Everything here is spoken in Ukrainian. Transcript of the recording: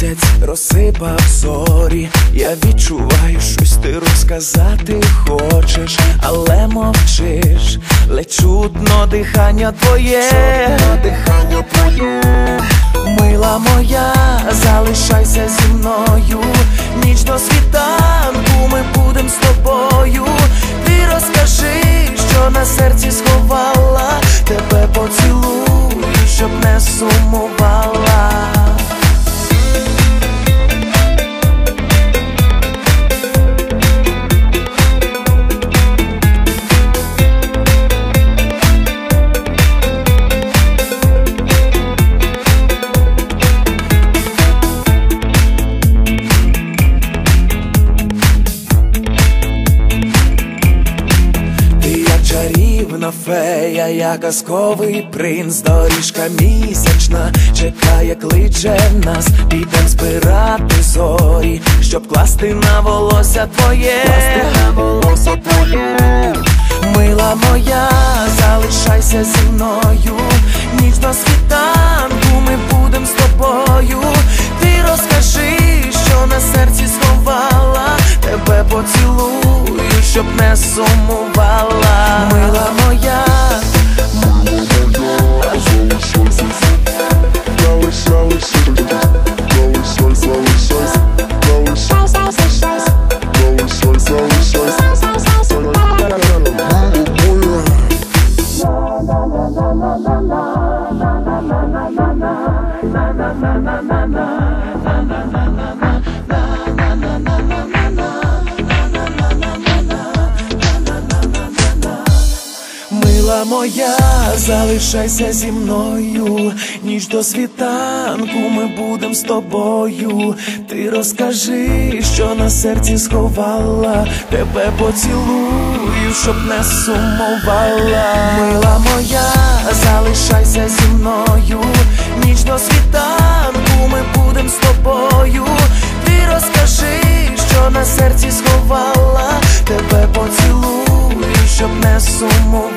Місяць розсипав зорі, я відчуваю, щось ти розказати хочеш, але мовчиш, ледь чутно дихання твоє, Мила моя, залишайся зі мною, ніч до світанку ми будем з тобою. Ти розкажи, що на серці сховала, тебе поцілую, щоб не сумувала. Чарівна фея, я казковий принц, доріжка місячна чекає, кличе нас, підем збирати зорі, щоб класти на волосся твоє, Мила моя, залишайся зі мною, ніч до світанку ми будем з тобою. Ти розкажи, що на серці сховала, тебе поцілую, щоб не сумувала. Мила моя, Мила моя, залишайся зі мною, ніч до світанку ми будем з тобою. Ти розкажи, що на серці сховала, тебе поцілую, щоб не сумувала. Мила моя, залишайся зі мною, ніч до світанку ми будем з тобою. Ти розкажи, що на серці сховала, тебе поцілую, щоб не сумувала.